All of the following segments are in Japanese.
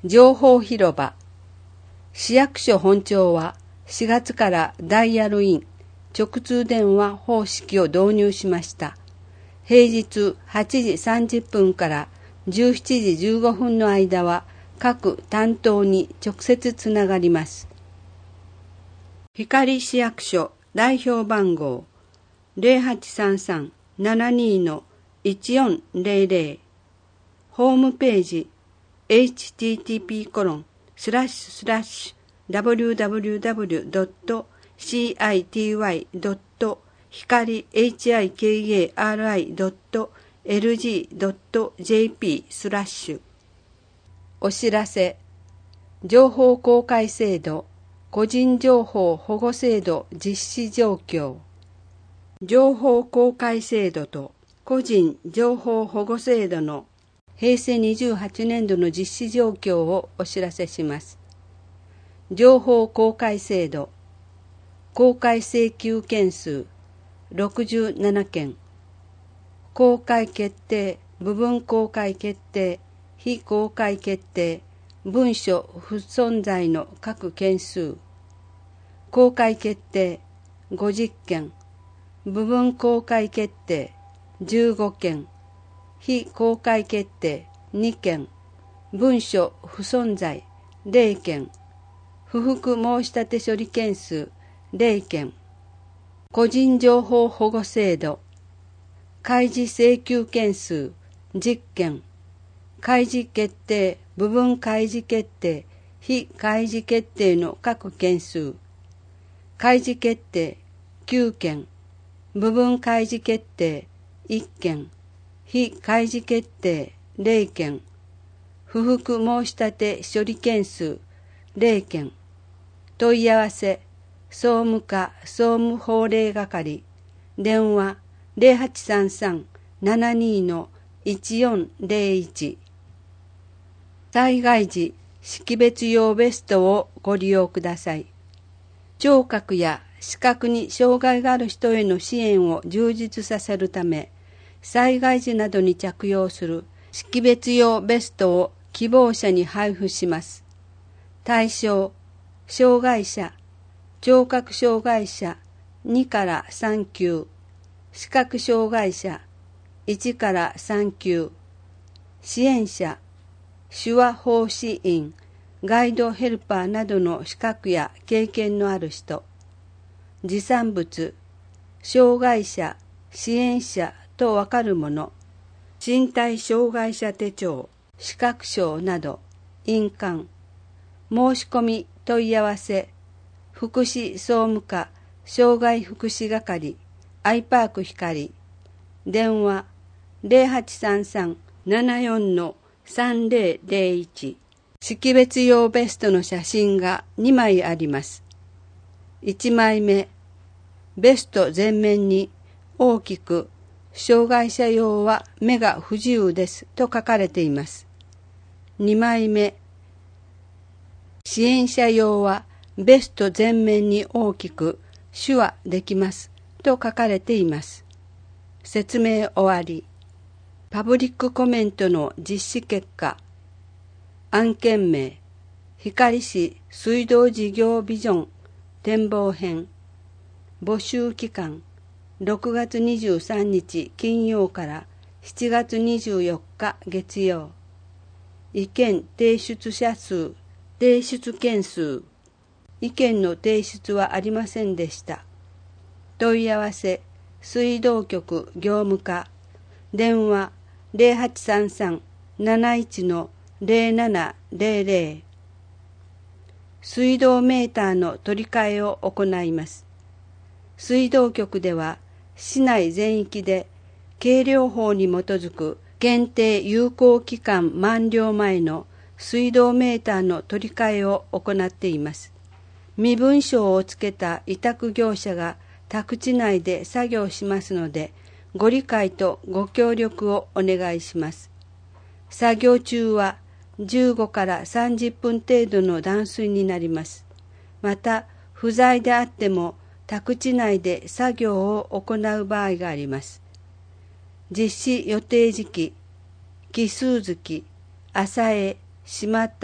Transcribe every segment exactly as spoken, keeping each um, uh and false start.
情報広場。市役所本庁はしがつからダイヤルイン、直通電話方式を導入しました。平日はちじさんじゅっぷんからじゅうしちじじゅうごふんの間は各担当に直接つながります。光市役所代表番号 ゼロはちさんさん ななに の いちよんゼロゼロ、ホームページ エイチティーティーピーコロンスラッシュスラッシュダブリューダブリューダブリュードットシーアイティーワイドット光 ヒカリ ドットエルジードットジェーピー スラッシュ。お知らせ。情報公開制度個人情報保護制度実施状況。情報公開制度と個人情報保護制度の平成にじゅうはちねんどの実施状況をお知らせします。情報公開制度。公開請求件数ろくじゅうななけん。公開決定、部分公開決定、非公開決定、文書不存在の各件数。公開決定ごじゅっけん。部分公開決定じゅうごけん。非公開決定にけん、文書不存在ゼロけん、不服申立処理件数ゼロけん、個人情報保護制度、開示請求件数じゅっけん、開示決定、部分開示決定、非開示決定の各件数、開示決定きゅうけん、部分開示決定いっけん、非開示決定ゼロけん、不服申立処理件数ゼロけん、問い合わせ、総務課総務法令係、電話ゼロはちさんさん ななに の いちよんゼロいち。災害時、識別用ベストをご利用ください。聴覚や視覚に障害がある人への支援を充実させるため、災害時などに着用する識別用ベストを希望者に配布します。対象、障害者、聴覚障害者にからさんきゅう、視覚障害者いちからさんきゅう、支援者、手話奉仕員、ガイドヘルパーなどの資格や経験のある人、持参物、障害者、支援者とわかるもの、身体障害者手帳、視覚証など、印鑑、申し込み問い合わせ、福祉総務課障害福祉係、アイパーク光、電話ゼロはちさんさん ななよん の さんぜろゼロいち。識別用ベストの写真がにまいあります。いちまいめ、ベスト前面に大きく障害者用は目が不自由ですと書かれています。にまいめ、支援者用はベスト前面に大きく手話できますと書かれています。説明終わり。パブリックコメントの実施結果。案件名、光市水道事業ビジョン展望編。募集期間、ろくがつにじゅうさんにち金曜からしちがつにじゅうよっか月曜。意見提出者数、提出件数。意見の提出はありませんでした。問い合わせ、水道局業務課、電話ゼロはちさんさん なないち の ゼロななゼロゼロ。水道メーターの取り替えを行います。水道局では市内全域で計量法に基づく限定有効期間満了前の水道メーターの取り替えを行っています。身分証をつけた委託業者が宅地内で作業しますので、ご理解とご協力をお願いします。作業中はじゅうごからさんじゅっぷん程度の断水になります。また、不在であっても宅地内で作業を行う場合があります。実施予定時期、奇数月、朝江、島田、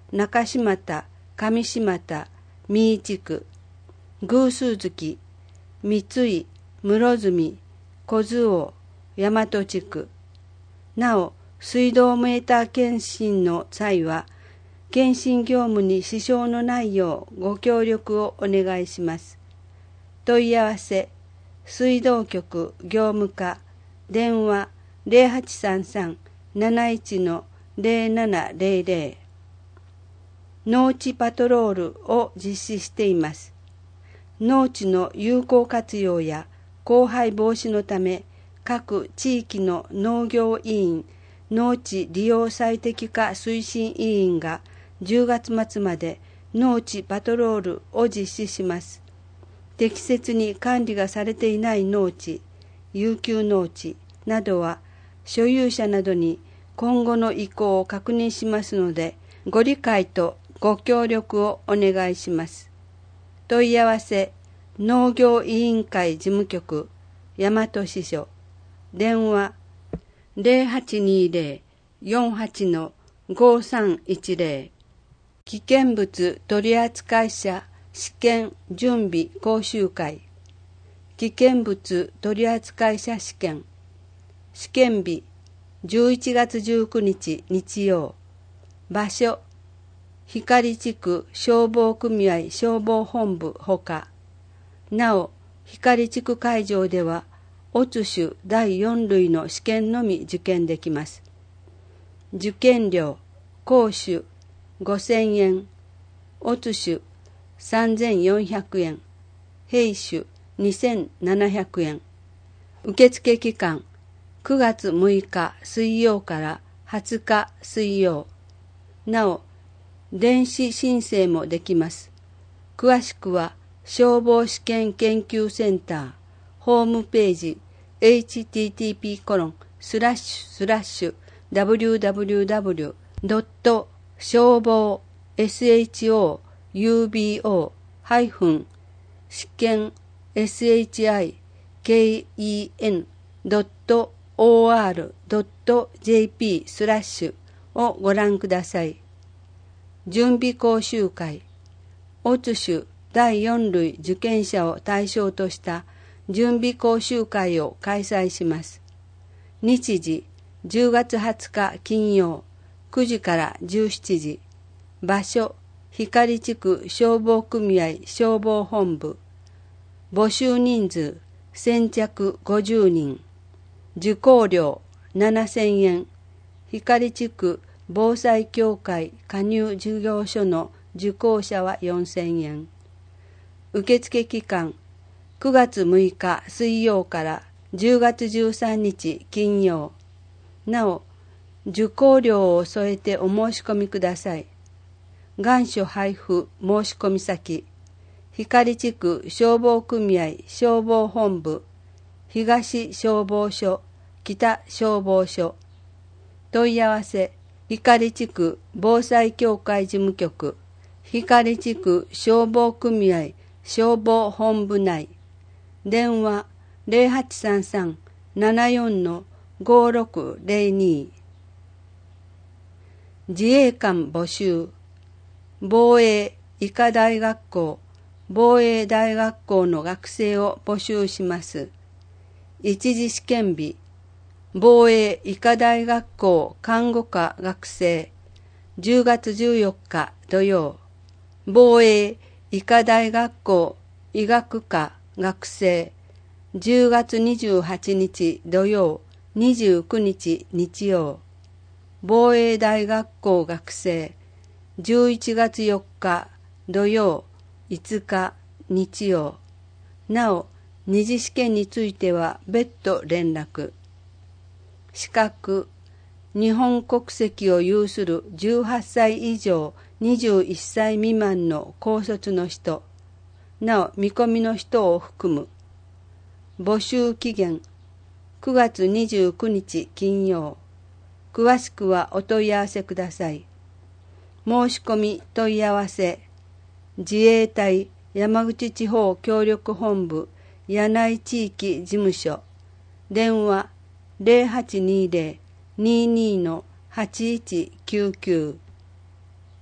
中島田、上島田、三井地区、偶数月、三井、室積、小津尾、大和地区。なお、水道メーター検診の際は、検診業務に支障のないようご協力をお願いします。問い合わせ、水道局業務課、電話ゼロはちさんさん なないち ゼロななゼロゼロ。農地パトロールを実施しています。農地の有効活用や荒廃防止のため、各地域の農業委員、農地利用最適化推進委員がじゅうがつ末まで農地パトロールを実施します。適切に管理がされていない農地、遊休農地などは所有者などに今後の意向を確認しますので、ご理解とご協力をお願いします。問い合わせ、農業委員会事務局、大和支所、電話ゼロはちにゼロ よんはち ごさんいちゼロ。危険物取扱者試験準備講習会。危険物取扱者試験。試験日じゅういちがつじゅうくにち日曜。場所光地区消防組合消防本部ほか。なお、光地区会場では、オツ種だいよん類の試験のみ受験できます。受験料、講習ごせんえん、オツ種さんぜんよんひゃくえん、兵種にせんななひゃくえん。受付期間、くがつむいか水曜からはつか水曜。なお、電子申請もできます。詳しくは、消防試験研究センター、ホームページ、エイチティーティーピーコロンスラッシュスラッシュダブリューダブリューダブリュードット消防 ショー試験 シケン ドット オーアール ドット ジェーピー スラッシュをご覧ください。準備講習会、オツ種だいよん類受験者を対象とした準備講習会を開催します。日時じゅうがつはつか金曜くじからじゅうしちじ。場所光地区消防組合消防本部。募集人数先着ごじゅうにん。受講料ななせんえん。光地区防災協会加入事業所の受講者はよんせんえん。受付期間くがつむいか水曜からじゅうがつじゅうさんにち金曜。なお、受講料を添えてお申し込みください。願書配布申し込み先、光地区消防組合消防本部、東消防署、北消防署。問い合わせ、光地区防災協会事務局、光地区消防組合消防本部内。電話ゼロはちさんさん ななよん ごろくゼロに。自衛官募集。防衛医科大学校、防衛大学校の学生を募集します。一次試験日、防衛医科大学校看護科学生、じゅうがつじゅうよっか土曜。防衛医科大学校医学科学生、じゅうがつにじゅうはちにち土曜、にじゅうくにち日曜。防衛大学校学生、じゅういちがつよっか土曜、いつか日曜。なお、二次試験については別途連絡。資格、日本国籍を有するじゅうはっさい以上にじゅういっさい未満の高卒の人、なお見込みの人を含む。募集期限、くがつにじゅうくにち金曜。詳しくはお問い合わせください。申し込み問い合わせ、自衛隊山口地方協力本部柳井地域事務所、電話ゼロはちにゼロ にーにー はちいちきゅうきゅう。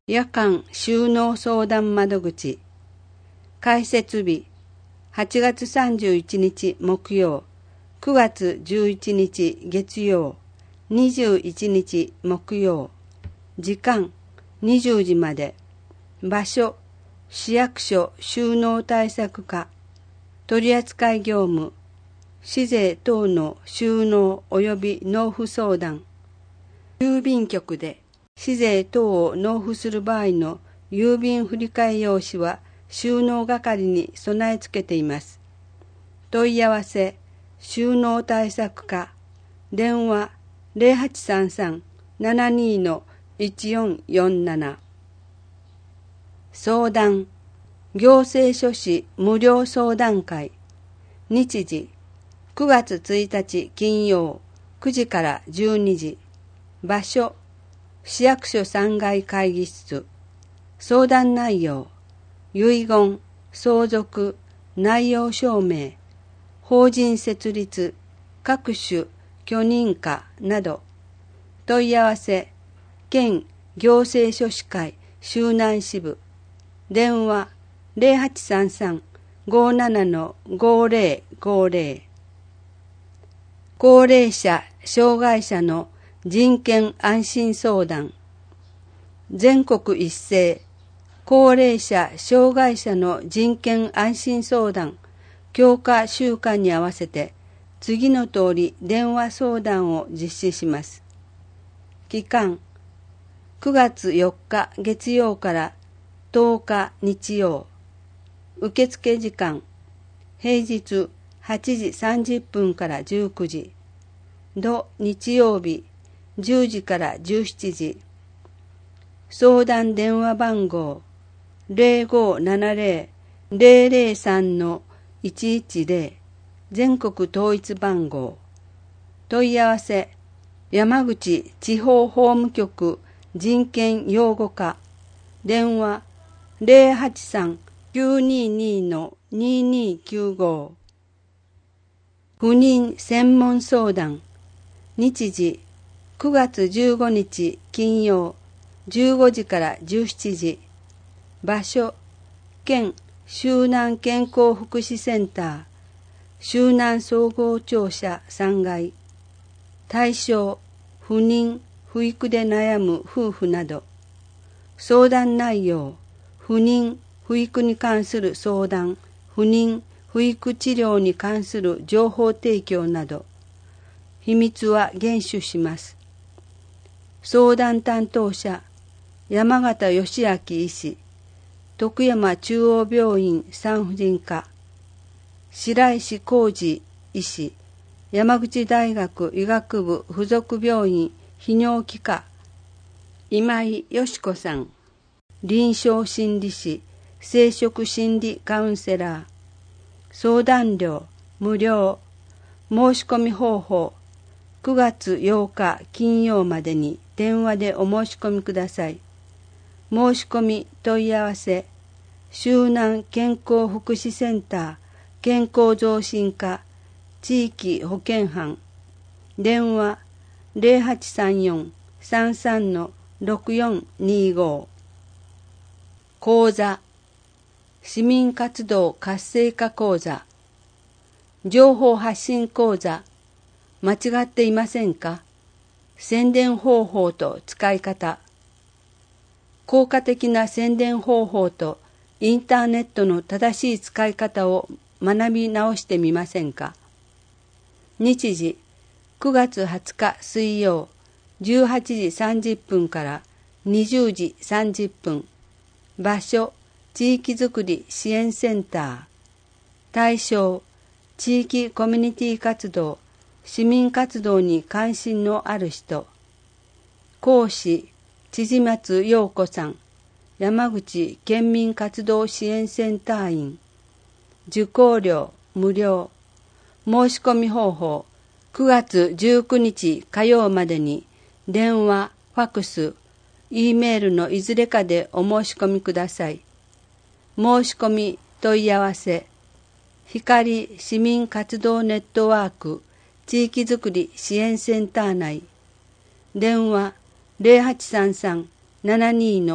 夜間収納相談窓口。開設日、はちがつさんじゅういちにち木曜、くがつじゅういちにち月曜、にじゅういちにち木曜。時間、にじゅうじまで。場所、市役所収納対策課。取扱業務、市税等の収納及び納付相談。郵便局で市税等を納付する場合の郵便振替用紙は収納係に備え付けています。問い合わせ、収納対策課。電話 ゼロはちさんさん ななに いちよんよんなな。相談、行政書士無料相談会。日時、くがつついたち金曜、くじからじゅうにじ。場所、市役所さんがい会議室。相談内容、遺言、相続、内容証明、法人設立、各種許認可など。問い合わせ、県行政書士会周南支部。電話ゼロはちさんさん ごーなな ごーぜろごーぜろ。高齢者・障害者の人権安心相談。全国一斉高齢者・障害者の人権安心相談強化週間に合わせて次の通り電話相談を実施します。期間、くがつよっか月曜からとおか日曜。受付時間、平日はちじさんじゅっぷんからじゅうくじ。土日曜日じゅうじからじゅうしちじ。相談電話番号 ゼロごーななゼロ ゼロゼロさん いちいちゼロ。全国統一番号。問い合わせ、山口地方法務局人権擁護課。電話ゼロはちさん きゅうにに ににきゅうご。不妊専門相談。日時、くがつじゅうごにち金曜、じゅうごじからじゅうしちじ。場所、県周南健康福祉センター、周南総合庁舎さんがい。対象、不妊、不育で悩む夫婦など。相談内容、不妊、不育に関する相談、不妊、不育治療に関する情報提供など。秘密は厳守します。相談担当者、山形義明医師、徳山中央病院産婦人科。白石浩二医師、山口大学医学部附属病院泌尿器科。今井よし子さん、臨床心理士、生殖心理カウンセラー。相談料無料。申し込み方法、くがつようか金曜までに電話でお申し込みください。申し込み問い合わせ、周南健康福祉センター健康増進課地域保健班。電話ゼロはちさんよん さんさん ろくよんにご。講座、市民活動活性化講座。情報発信講座。間違っていませんか？宣伝方法と使い方。効果的な宣伝方法とインターネットの正しい使い方を学び直してみませんか？日時、くがつはつか水曜、じゅうはちじさんじゅっぷんからにじゅうじさんじゅっぷん。場所、地域づくり支援センター。対象、地域コミュニティ活動、市民活動に関心のある人。講師、千々松陽子さん、山口県民活動支援センター員。受講料無料。申し込み方法、くがつじゅうくにち火曜までに電話、ファクス、Eメールのいずれかでお申し込みください。申し込み問い合わせ、光市民活動ネットワーク地域づくり支援センター内。電話ゼロはちさんさん ななに は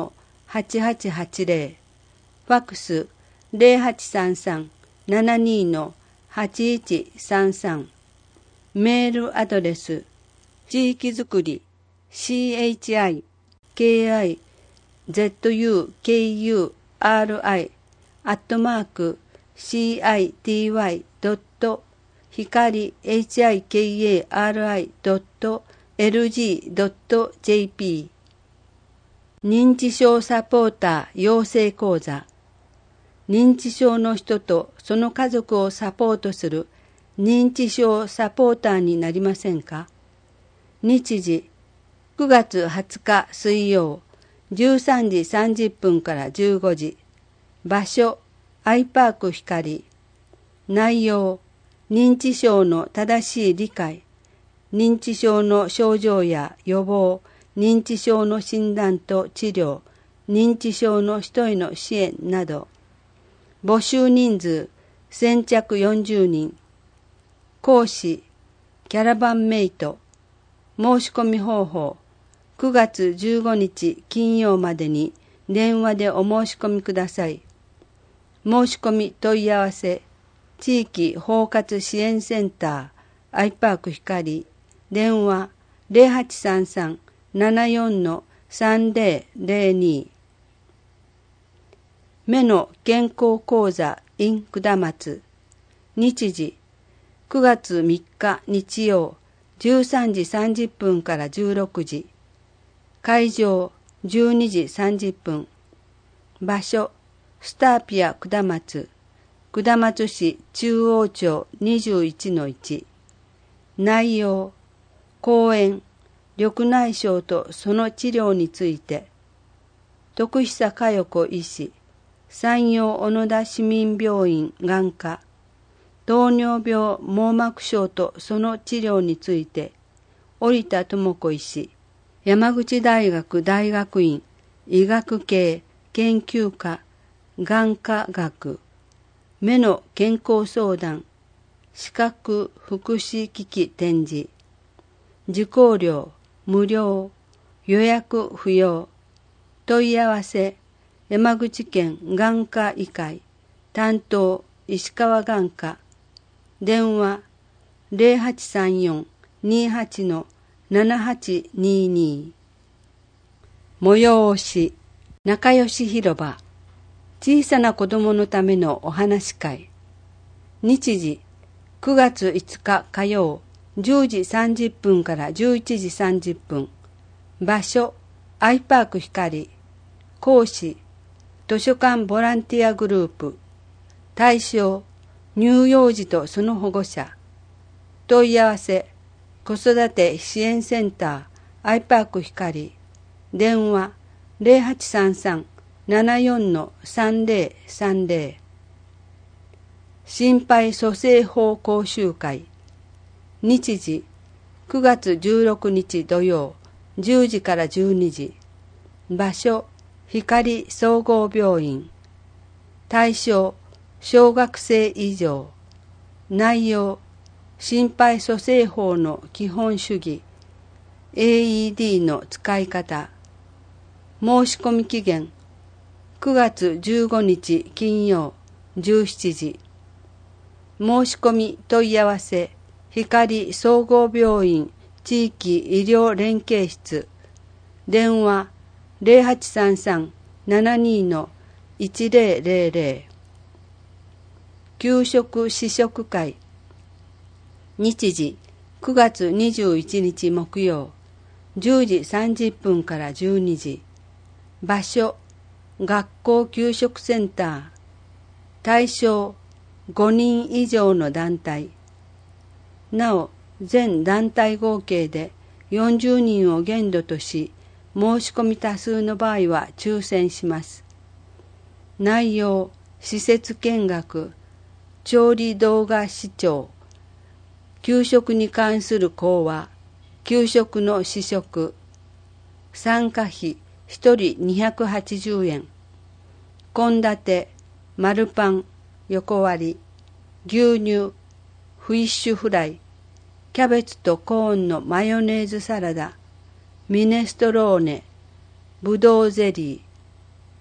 はちはちはちゼロ、ファックス ゼロはちさんさん ななに のはちいちさんさん、メールアドレス地域づくり チキキズクリ アットマーク シティワイドット ひかり エイチアイケーエーアールアイ ドット エルジー ドット ジェーピー 認知症サポーター養成講座。認知症の人とその家族をサポートする認知症サポーターになりませんか？日時くがつはつか水曜じゅうさんじさんじゅっぷんからじゅうごじ。場所アイパーク光。内容認知症の正しい理解、認知症の症状や予防、認知症の診断と治療、認知症の人への支援など。募集人数先着よんじゅうにん。講師キャラバンメイト。申し込み方法くがつじゅうごにち金曜までに電話でお申し込みください。申し込み問い合わせ地域包括支援センターアイパーク光電話 ゼロはちさんさん ななよん のさんゼロゼロに。目の健康講座 in 下松。日時くがつみっか日曜じゅうさんじさんじゅっぷんからじゅうろくじ。会場じゅうにじさんじゅっぷん。場所スターピア下松。下松市中央町 にじゅういちのいち。内容講演緑内障とその治療について。徳久佳代子医師山陽小野田市民病院眼科。糖尿病網膜症とその治療について織田智子医師山口大学大学院医学系研究科眼科学目の健康相談視覚福祉機器展示。受講料無料、予約不要。問い合わせ山口県眼科医会担当石川眼科。電話 ゼロはちさんよん にはち のななはちにに。催し仲良し広場小さな子供のためのお話会。日時くがついつか火曜じゅうじさんじゅっぷんからじゅういちじさんじゅっぷん。場所アイパーク光。講師図書館ボランティアグループ。対象乳幼児とその保護者。問い合わせ子育て支援センターアイパーク光。電話 ゼロはちさんさん ななよん のさんゼロさんゼロ。心肺蘇生法講習会。日時くがつじゅうろくにち土曜じゅうじからじゅうにじ。場所光総合病院。対象小学生以上。内容心肺蘇生法の基本主義 エーイーディー の使い方。申し込み期限くがつじゅうごにち金曜じゅうしちじ。申し込み問い合わせ光総合病院地域医療連携室。電話 ゼロはちさんさん ななに のいちゼロゼロゼロ。給食試食会。日時くがつにじゅういちにち木曜じゅうじさんじゅっぷんからじゅうにじ。場所学校給食センター。対象ごにん以上の団体。なお全団体合計でよんじゅうにんを限度とし、申し込み多数の場合は抽選します。内容施設見学調理動画視聴。給食に関する講話給食の試食。参加費ひとりにひゃくはちじゅうえん。献立丸パン横割り牛乳フィッシュフライキャベツとコーンのマヨネーズサラダミネストローネぶどうゼリー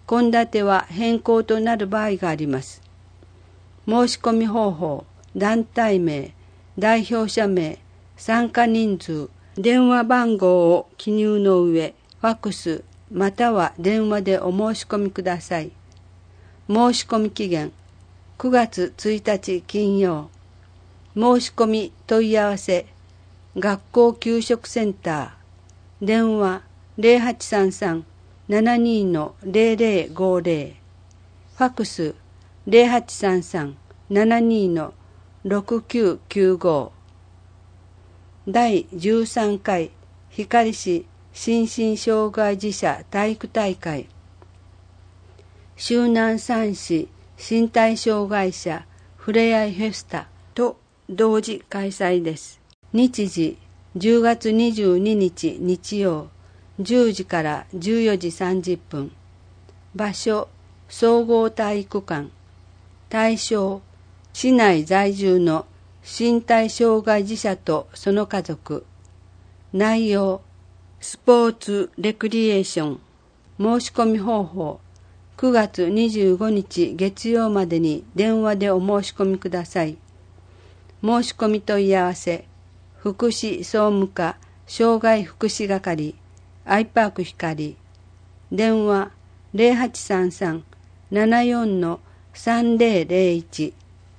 献立は変更となる場合があります。申し込み方法、団体名、代表者名、参加人数、電話番号を記入の上、ファックスまたは電話でお申し込みください。申し込み期限、くがつついたち金曜。申し込み問い合わせ、学校給食センター、電話ゼロはちさんさん ななに のゼロゼロごゼロ、ファックスゼロはちさんさん ななに のろくきゅうきゅうご。だいじゅうさんかい光市心身障害児者体育大会、周南三市身体障害者ふれあいフェスタと同時開催です。日時じゅうがつにじゅうににち日曜じゅうじからじゅうよじさんじゅっぷん。場所総合体育館。対象市内在住の身体障害児者とその家族。内容スポーツレクリエーション。申し込み方法くがつにじゅうごにち月曜までに電話でお申し込みください。申し込み問い合わせ、福祉総務課障害福祉係、アイパーク光、電話ゼロはちさんさん ななよん のさんぜろぜろいち。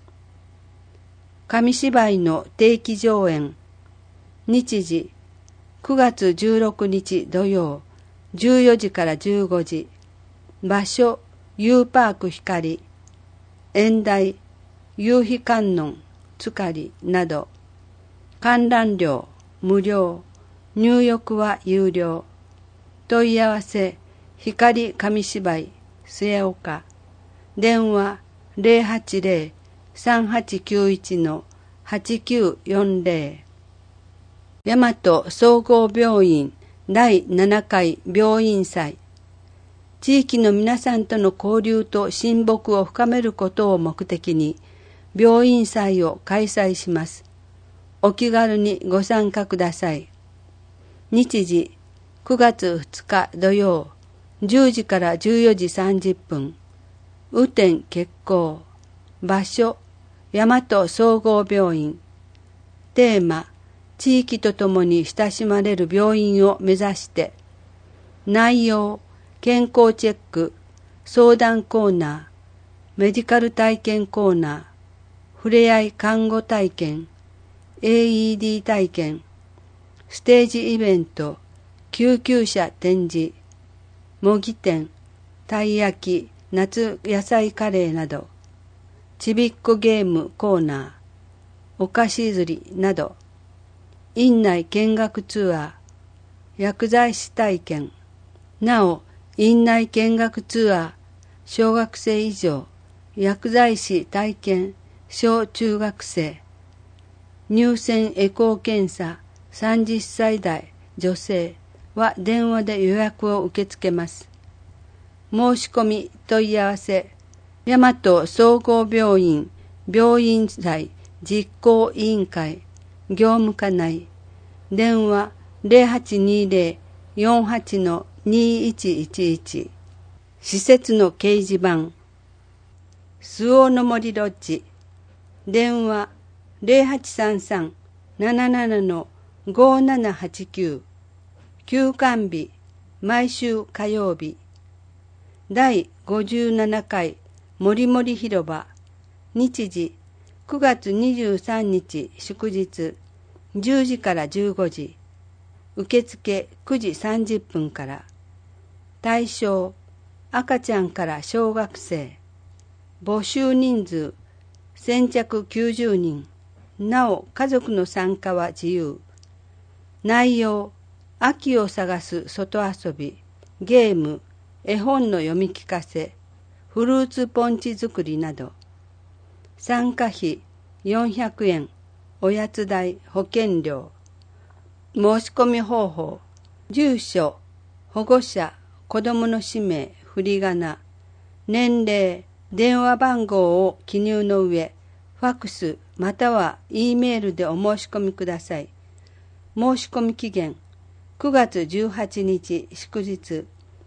紙芝居の定期上演、日時くがつじゅうろくにち土曜じゅうよじからじゅうごじ。場所 U パーク光、演題夕日観音つかりなど。観覧料無料、入浴は有料。問い合わせ光紙芝居末岡、電話ゼロはちゼロ さんはちきゅういち のはちきゅうよんゼロ。大和総合病院だいななかい病院祭。地域の皆さんとの交流と親睦を深めることを目的に病院祭を開催します。お気軽にご参加ください。日時くがつふつか土曜じゅうじからじゅうよじさんじゅっぷん。雨天決行。場所大和総合病院。テーマ地域とともに親しまれる病院を目指して。内容健康チェック、相談コーナー、メディカル体験コーナー、ふれあい看護体験、エーイーディー 体験、ステージイベント、救急車展示、模擬店、たい焼き、夏野菜カレーなど、ちびっこゲームコーナー、お菓子釣りなど、院内見学ツアー、薬剤師体験、なお、院内見学ツアー、小学生以上、薬剤師体験、小中学生、乳腺エコー検査、さんじゅっさい代女性は電話で予約を受け付けます。申し込み問い合わせ、大和総合病院病院祭実行委員会業務課内、電話ゼロはちにゼロ よんはち のにいちいちいち。施設の掲示板、周防の森ロッジ、電話ゼロはちさんさん なななな のごななはちきゅう。休館日毎週火曜日。だいごじゅうななかいもりもり広場、日時くがつにじゅうさんにち祝日じゅうじからじゅうごじ。受付くじさんじゅっぷんから。対象赤ちゃんから小学生。募集人数先着きゅうじゅうにん。なお家族の参加は自由。内容秋を探す外遊び、ゲーム、絵本の読み聞かせ、フルーツポンチ作りなど。参加費よんひゃくえん、おやつ代、保険料。申し込み方法、住所、保護者、子供の氏名、振り仮名、年齢、電話番号を記入の上、ファックスまたは E メールでお申し込みください。申し込み期限くがつじゅうはちにち祝日。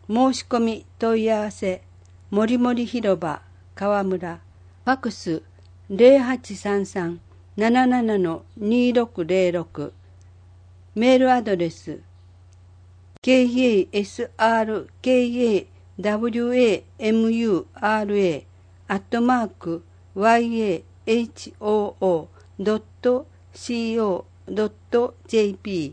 申し込み問い合わせ、もりもり広場、川村、ファクス ゼロはちさんさん なななな にろくゼロろく、メールアドレス ケーエーエスアールケーエーダブリューエーエムユーアールエー アットマーク ワイエーエイチオーオー ドット シーオー ドット ジェーピ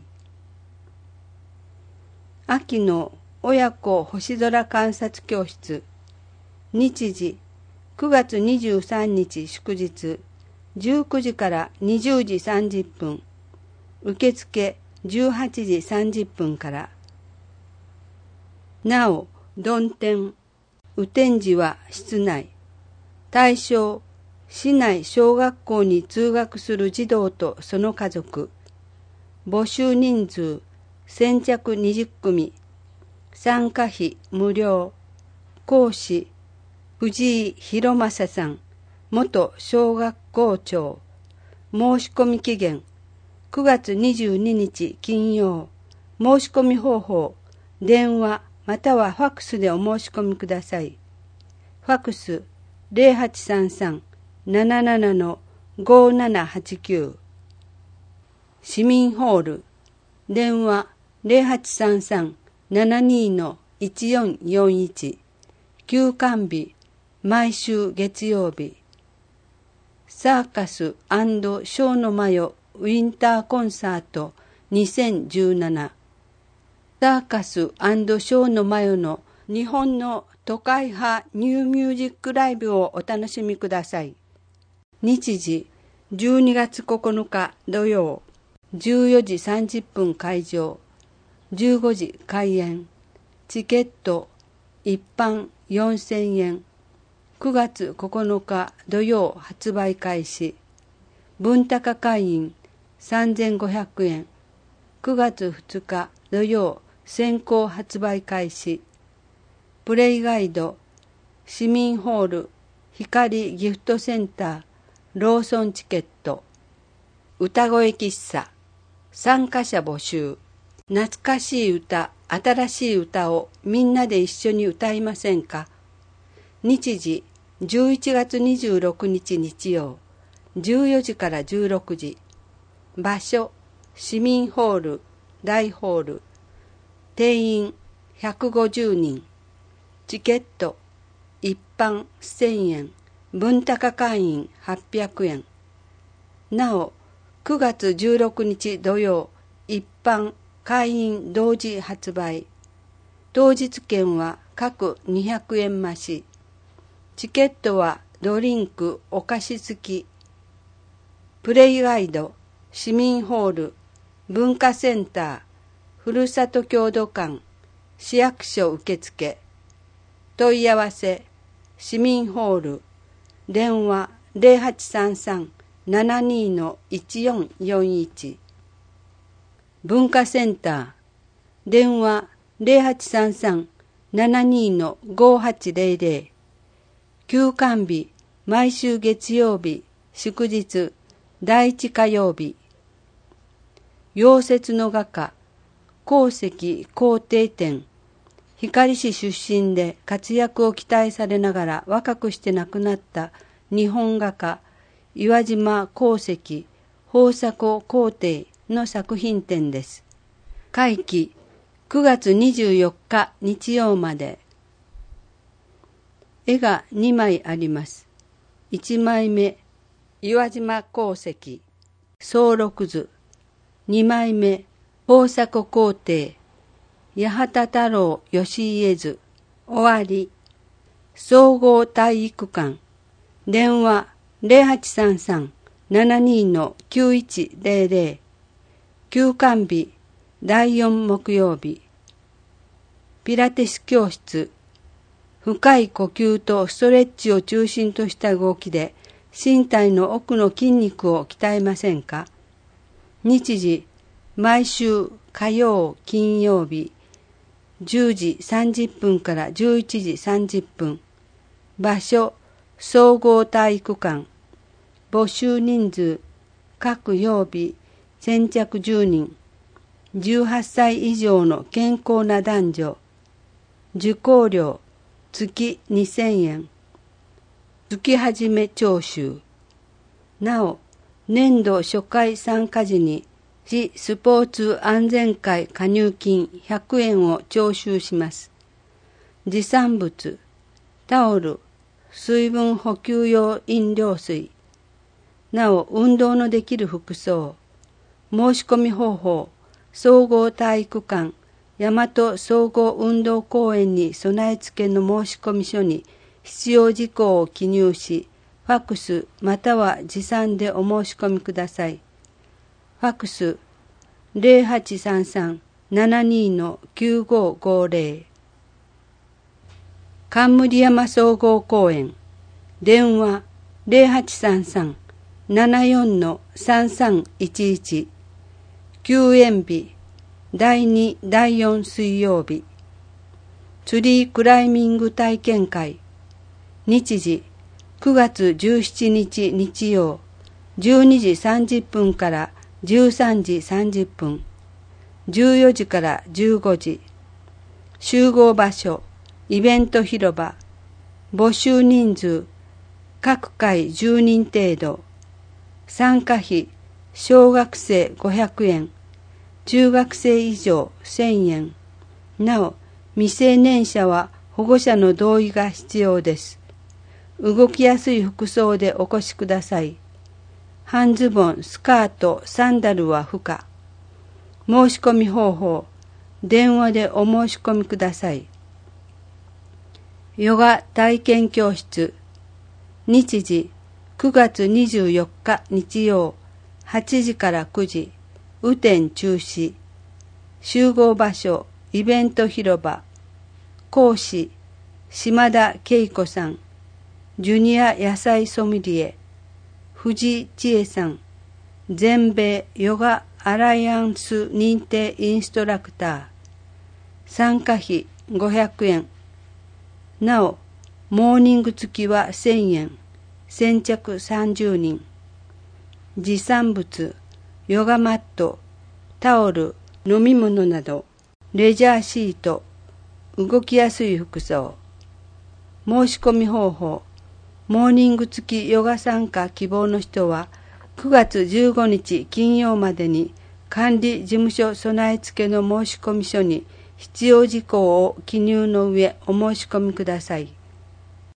ー。 秋の親子星空観察教室。日時くがつにじゅうさんにち祝日、じゅうくじからにじゅうじさんじゅっぷん、受付じゅうはちじさんじゅっぷんから。なお、曇天、雨天時は室内。対象、市内小学校に通学する児童とその家族。募集人数、先着にじゅっくみ。参加費無料。講師、藤井博正さん、元小学校長。申し込み期限、くがつにじゅうににち金曜。申し込み方法、電話またはファックスでお申し込みください。ファックスゼロはちさんさん なななな ごななはちきゅう。市民ホール、電話ゼロはちさんさん ななにのいちよんよんいち。休館日、毎週月曜日。サーカス&ショーのマヨウィンターコンサートにせんじゅうなな。サーカス&ショーのマヨの日本の都会派ニューミュージックライブをお楽しみください。日時じゅうにがつここのか土曜、じゅうよじさんじゅっぷん開場、じゅうごじ開演。チケット一般よんせんえん。くがつここのか土曜発売開始。文高会員さんぜんごひゃくえん。くがつふつか土曜先行発売開始。プレイガイド、市民ホール、光ギフトセンター、ローソンチケット。歌声喫茶、参加者募集。懐かしい歌、新しい歌をみんなで一緒に歌いませんか。日時じゅういちがつにじゅうろくにち日曜、じゅうよじからじゅうろくじ。場所、市民ホール、大ホール。定員ひゃくごじゅうにん。チケット一般せんえん。文高会員はっぴゃくえん。なお、くがつじゅうろくにち土曜、一般会員同時発売。当日券は各にひゃくえん増し。チケットはドリンクお菓子付き。プレイガイド、市民ホール、文化センター、ふるさと郷土館、市役所受付。問い合わせ、市民ホール、電話ゼロはちさんさん ななにのいちよんよんいち。文化センター、電話ゼロはちさんさん ななにのごはちゼロゼロ。休館日、毎週月曜日、祝日、第一火曜日。溶接の画家、鉱石工程店。光市出身で活躍を期待されながら若くして亡くなった日本画家、岩島鉱石豊作工程の作品展です。会期くがつにじゅうよっか日曜まで。絵がにまいあります。いちまいめ、岩島鉱石、総録図。にまいめ、豊作工程、八幡太郎義家図、終わり。総合体育館、電話ゼロはちさんさん ななにのきゅういちゼロゼロ。休館日、だいよん木曜日。ピラティス教室、深い呼吸とストレッチを中心とした動きで身体の奥の筋肉を鍛えませんか。日時、毎週火曜、金曜日、じゅうじさんじゅっぷんからじゅういちじさんじゅっぷん。場所、総合体育館。募集人数、各曜日、先着じゅうにん。じゅうはっさい以上の健康な男女。 受講料月にせんえん。月始め徴収。なお、年度初回参加時に市スポーツ安全会加入金ひゃくえんを徴収します。持参物、タオル、水分補給用飲料水。なお、運動のできる服装。申し込み方法、総合体育館、大和総合運動公園に備え付けの申し込み書に必要事項を記入し、ファックスまたは持参でお申し込みください。ファックスゼロはちさんさん ななに きゅうごごゼロ。冠山総合公園。電話ゼロはちさんさん ななよん さんさんいちいち。休園日だいに、だいよん水曜日。ツリークライミング体験会。日時くがつじゅうしちにち日曜、じゅうにじさんじゅっぷんからじゅうさんじさんじゅっぷん、じゅうよじからじゅうごじ。集合場所、イベント広場。募集人数、各回じゅうにん程度。参加費、小学生ごひゃくえん、中学生以上せんえん。なお、未成年者は保護者の同意が必要です。動きやすい服装でお越しください。半ズボン、スカート、サンダルは不可。申し込み方法、電話でお申し込みください。ヨガ体験教室。日時くがつにじゅうよっか日曜、はちじからくじ。雨天中止。集合場所、イベント広場。講師、島田恵子さん。ジュニア野菜ソムリエ、藤井千恵さん、全米ヨガアライアンス認定インストラクター。参加費ごひゃくえん。なお、モーニング付きはせんえん。先着さんじゅうにん。持参物、ヨガマット、タオル、飲み物など、レジャーシート、動きやすい服装。申し込み方法、モーニング付きヨガ参加希望の人はくがつじゅうごにち金曜までに管理事務所備え付けの申し込み書に必要事項を記入の上お申し込みください。